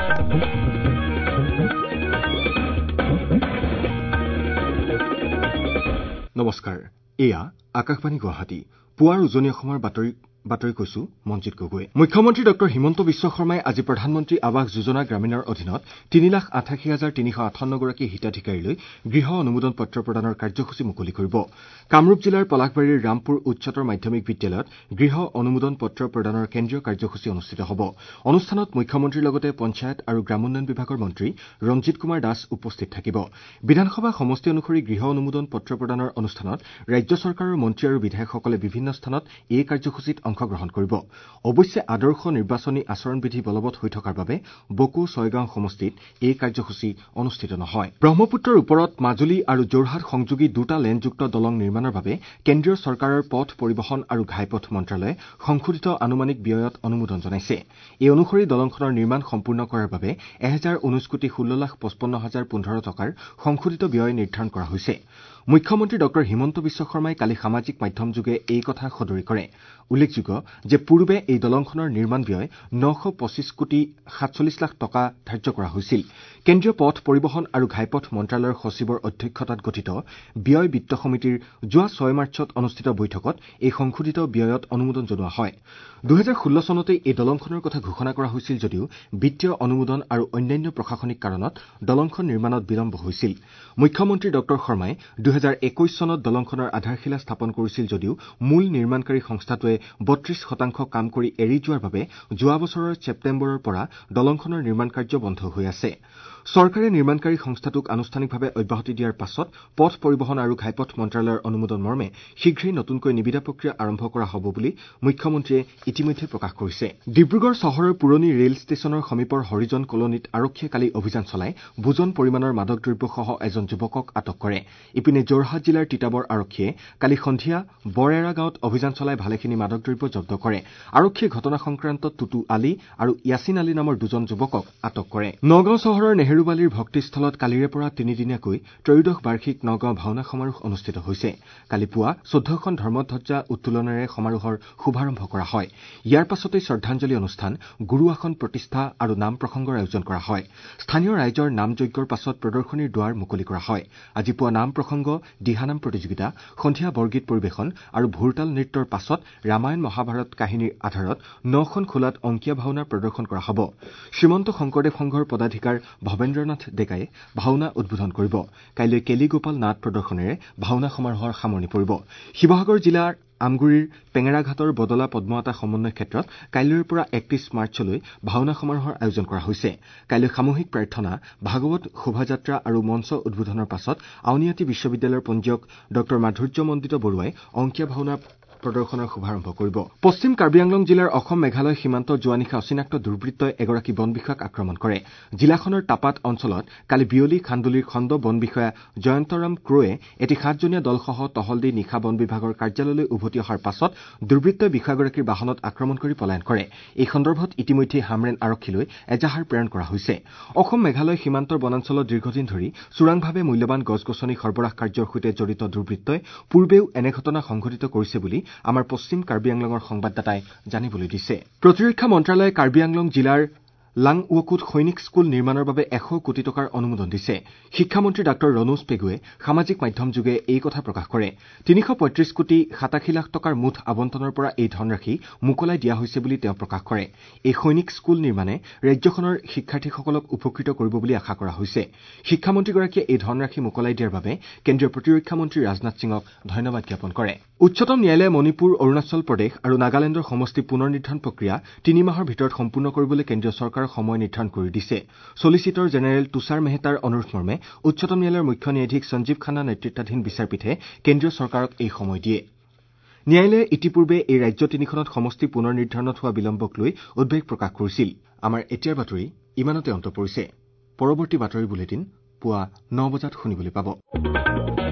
নমস্কাৰ, এয়া আকাশবাণী গুৱাহাটী। পুৱাৰ উজনি অসমৰ বাতৰি কৈছো মঞ্জিত গগৈ। মুখ্যমন্ত্ৰী ডঃ হিমন্ত বিশ্ব শৰ্মাই আজি প্ৰধানমন্ত্ৰী আৱাস যোজনা গ্ৰামীণৰ অধীনত ৩,৮৮,৩৫৮গৰাকী হিতাধিকাৰীলৈ গৃহ অনুমোদন পত্ৰ প্ৰদানৰ কাৰ্যসূচী মুকলি কৰিব। কামৰূপ জিলাৰ পলাশবাৰীৰ ৰামপুৰ উচ্চতৰ মাধ্যমিক বিদ্যালয়ত গৃহ অনুমোদন পত্ৰ প্ৰদানৰ কেন্দ্ৰীয় কাৰ্যসূচী অনুষ্ঠিত হ'ব। অনুষ্ঠানত মুখ্যমন্ত্ৰীৰ লগতে পঞ্চায়ত আৰু গ্ৰামোন্নয়ন বিভাগৰ মন্ত্ৰী ৰঞ্জিত কুমাৰ দাস উপস্থিত থাকিব। বিধানসভা সমষ্টি অনুসৰি গৃহ অনুমোদন পত্ৰ প্ৰদানৰ অনুষ্ঠানত ৰাজ্য চৰকাৰৰ মন্ত্ৰী আৰু বিধায়কসকলে বিভিন্ন স্থানত এই কাৰ্যসূচীত অংশগ্ৰহণ কৰিব। অৱশ্যে আদৰ্শ নিৰ্বাচনী আচৰণবিধি বলবৎ হৈ থকাৰ বাবে বকো ছয়গাঁও সমষ্টিত এই কাৰ্যসূচী অনুষ্ঠিত নহয়। ব্ৰহ্মপুত্ৰৰ ওপৰত মাজুলী আৰু যোৰহাট সংযোগী দুটা লেনযুক্ত দলং নিৰ্মাণৰ বাবে কেন্দ্ৰীয় চৰকাৰৰ পথ পৰিবহণ আৰু ঘাইপথ মন্ত্ৰালয়ে সংশোধিত আনুমানিক ব্যয়ত অনুমোদন জনাইছে। এই অনুসৰি দলংখনৰ নিৰ্মাণ সম্পূৰ্ণ কৰাৰ বাবে ১,১৯,১৬,৫৫,০১৫ টকাৰ সংশোধিত ব্যয় নিৰ্ধাৰণ কৰা হৈছে। মুখ্যমন্ত্ৰী ডঃ হিমন্ত বিশ্ব শৰ্মাই কালি সামাজিক মাধ্যমযোগে এই কথা সদৰি কৰে। উল্লেখযোগ্য যে পূৰ্বে এই দলংখনৰ নিৰ্মাণ ব্যয় ৯২৫,৪৭,০০,০০০ টকা ধাৰ্য কৰা হৈছিল। কেন্দ্ৰীয় পথ পৰিবহণ আৰু ঘাইপথ মন্ত্ৰালয়ৰ সচিবৰ অধ্যক্ষতাত গঠিত ব্যয় বিত্ত সমিতিৰ যোৱা ৬ মাৰ্চত অনুষ্ঠিত বৈঠকত এই সংশোধিত ব্যয়ত অনুমোদন জনোৱা হয়। ২০১৬ চনতেই এই দলংখনৰ কথা ঘোষণা কৰা হৈছিল যদিও বিত্তীয় অনুমোদন আৰু অন্যান্য প্ৰশাসনিক কাৰণত দলংখন নিৰ্মাণত বিলম্ব হৈছিল। মুখ্যমন্ত্ৰী ডঃ শৰ্মাই ২০২১ চনত দলংখনৰ আধাৰশিলা স্থাপন কৰিছিল যদিও মূল নিৰ্মাণকাৰী সংস্থাটোৱে ৩২% কাম কৰি এৰি যোৱাৰ বাবে যোৱা বছৰৰ ছেপ্টেম্বৰৰ পৰা দলংখনৰ নিৰ্মাণ কাৰ্য বন্ধ হৈ আছে। চৰকাৰে নিৰ্মাণকাৰী সংস্থাটোক আনুষ্ঠানিকভাৱে অব্যাহতি দিয়াৰ পাছত পথ পৰিবহণ আৰু ঘাইপথ মন্ত্ৰালয়ৰ অনুমোদন মৰ্মে শীঘ্ৰেই নতুনকৈ নিবিদা প্ৰক্ৰিয়া আৰম্ভ কৰা হ'ব বুলি মুখ্যমন্ত্ৰীয়ে ইতিমধ্যে প্ৰকাশ কৰিছে। ডিব্ৰুগড় চহৰৰ পুৰণি ৰেল ষ্টেচনৰ সমীপৰ হৰিজন কলনীত আৰক্ষীয়ে কালি অভিযান চলাই বুজন পৰিমাণৰ মাদক দ্ৰব্যসহ এজন যুৱকক আটক কৰে। ইপিনে যোৰহাট জিলাৰ তিতাবৰ আৰক্ষীয়ে কালি সন্ধিয়া বৰএৰা গাঁৱত অভিযান চলাই ভালেখিনি মাদক দ্ৰব্য জব্দ কৰে। আৰক্ষীয়ে ঘটনা সংক্ৰান্তত টুটু আলী আৰু য়াছিন আলী নামৰ দুজন যুৱকক আটক কৰে। নগাঁও চহৰৰ নেহেৰুবালিৰ ভক্তিস্থলত কালিৰে পৰা তিনিদিনীয়াকৈ ত্ৰয়োদশ বাৰ্ষিক নগাঁও ভাওনা সমাৰোহ অনুষ্ঠিত হৈছে। কালি পুৱা ১৪খন ধৰ্মধ্বজা উত্তোলনেৰে সমাৰোহৰ শুভাৰম্ভ কৰা হয়। ইয়াৰ পাছতেই শ্ৰদ্ধাঞ্জলি অনুষ্ঠান, গুৰু আসন প্ৰতিষ্ঠা আৰু নাম প্ৰসংগৰ আয়োজন কৰা হয়। স্থানীয় ৰাইজৰ নাম যজ্ঞৰ পাছত প্ৰদৰ্শনীৰ দুৱাৰ মুকলি কৰা হয়। আজি পুৱা নাম প্ৰসংগ, দিহানাম প্ৰতিযোগিতা, সন্ধিয়া বৰগীত পৰিৱেশন আৰু ভোৰতাল নৃত্যৰ পাছত ৰামায়ণ মহাভাৰত কাহিনীৰ আধাৰত ৯খন খোলাত অংকীয়া ভাওনা প্ৰদৰ্শন কৰা হ'ব। শ্ৰীমন্ত শংকৰদেৱ সংঘৰ পদাধিকাৰ ভৱেন্দ্ৰনাথ ডেকাই ভাওনা উদ্বোধন কৰিব। কাইলৈ কেলিগোপাল নাট প্ৰদৰ্শনেৰে ভাওনা সমাৰোহৰ সামৰণি পৰিব। শিৱসাগৰ জিলাৰ আমগুৰিৰ পেঙেৰাঘাটৰ বদলা পদ্মৱতা সমন্বয় ক্ষেত্ৰত কাইলৈৰ পৰা ৩১ মাৰ্চলৈ ভাওনা সমাৰোহৰ আয়োজন কৰা হৈছে। কাইলৈ সামূহিক প্ৰাৰ্থনা, ভাগৱত শোভাযাত্ৰা আৰু মঞ্চ উদ্বোধনৰ পাছত আউনীআটী বিশ্ববিদ্যালয়ৰ পঞ্জীয়ক ডঃ মাধুৰ্যমণ্ডিত বৰুৱাই অংকীয়া ভাওনা প্ৰদৰ্শনৰ শুভাৰম্ভ কৰিব। পশ্চিম কাৰ্বি আংলং জিলাৰ অসম মেঘালয় সীমান্তত যোৱা নিশা অচিনাক্ত দুৰ্বৃত্তই এগৰাকী বন বিষয়াক আক্ৰমণ কৰে। জিলাখনৰ টাপাত অঞ্চলত কালি বিয়লি খান্দুলিৰ খণ্ড বন বিষয়া জয়ন্তৰাম ক্ৰৱে এটি 7জনীয়া দলসহ টহল দি নিশা বন বিভাগৰ কাৰ্যালয়লৈ উভতি অহাৰ পাছত দুৰ্বৃত্তই বিষয়াগৰাকীৰ বাহনত আক্ৰমণ কৰি পলায়ন কৰে। এই সন্দৰ্ভত ইতিমধ্যে হামৰেন আৰক্ষীলৈ এজাহাৰ প্ৰেৰণ কৰা হৈছে। অসম মেঘালয় সীমান্তৰ বনাঞ্চলত দীৰ্ঘদিন ধৰি চোৰাংভাৱে মূল্যৱান গছ-গছনি সৰবৰাহ কাৰ্যৰ সৈতে জড়িত দুৰ্বৃত্তই পূৰ্বেও এনে ঘটনা সংঘটিত কৰিছে বুলি আমাৰ পশ্চিম কাৰ্বি আংলঙৰ সংবাদদাতাই জানিবলৈ দিছে। প্ৰতিৰক্ষা মন্ত্ৰালয়ে কাৰ্বি আংলং জিলাৰ লাংৱকুত সৈনিক স্কুল নিৰ্মাণৰ বাবে ১০০ কোটি টকাৰ অনুমোদন দিছে। শিক্ষামন্ত্ৰী ডাঃ ৰণোজ পেগুৱে সামাজিক মাধ্যমযোগে এই কথা প্ৰকাশ কৰে। ৩৩৫ কোটি ৮৭ লাখ টকাৰ মুঠ আবণ্টনৰ পৰা এই ধনৰাশি মোকলাই দিয়া হৈছে বুলি তেওঁ প্ৰকাশ কৰে। এই সৈনিক স্কুল নিৰ্মাণে ৰাজ্যখনৰ শিক্ষাৰ্থীসকলক উপকৃত কৰিব বুলি আশা কৰা হৈছে। শিক্ষামন্ত্ৰীগৰাকীয়ে এই ধনৰাশি মোকলাই দিয়াৰ বাবে কেন্দ্ৰীয় প্ৰতিৰক্ষা মন্ত্ৰী ৰাজনাথ সিঙক ধন্যবাদ জ্ঞাপন কৰে। উচ্চতম ন্যায়ালয়ে মণিপুৰ, অৰুণাচল প্ৰদেশ আৰু নাগালেণ্ডৰ সমষ্টি পুনৰ নিৰ্ধাৰণ প্ৰক্ৰিয়া ৩ মাহৰ ভিতৰত সম্পূৰ্ণ কৰিবলৈ কেন্দ্ৰীয় চৰকাৰক সময় নিৰ্ধাৰণ কৰি দিছে। চলিচিটৰ জেনেৰেল তুষাৰ মেহতাৰ অনুৰোধ মৰ্মে উচ্চতম ন্যায়ালয়ৰ মুখ্য ন্যায়াধীশ সঞ্জীৱ খান্না নেতৃত্বাধীন বিচাৰপীঠে কেন্দ্ৰীয় চৰকাৰক এই সময় দিয়ে। ন্যায়ালয়ে ইতিপূৰ্বে এই ৰাজ্য তিনিখনত সমষ্টি পুনৰ নিৰ্ধাৰণত হোৱা বিলম্বক লৈ উদ্বেগ প্ৰকাশ কৰিছিল। আমাৰ এতিয়াৰ বাতৰি ইমানতে অন্ত পৰিছে। পৰৱৰ্তী বাতৰি বুলেটিন পুৱা ৯ বজাত শুনিবলৈ পাব।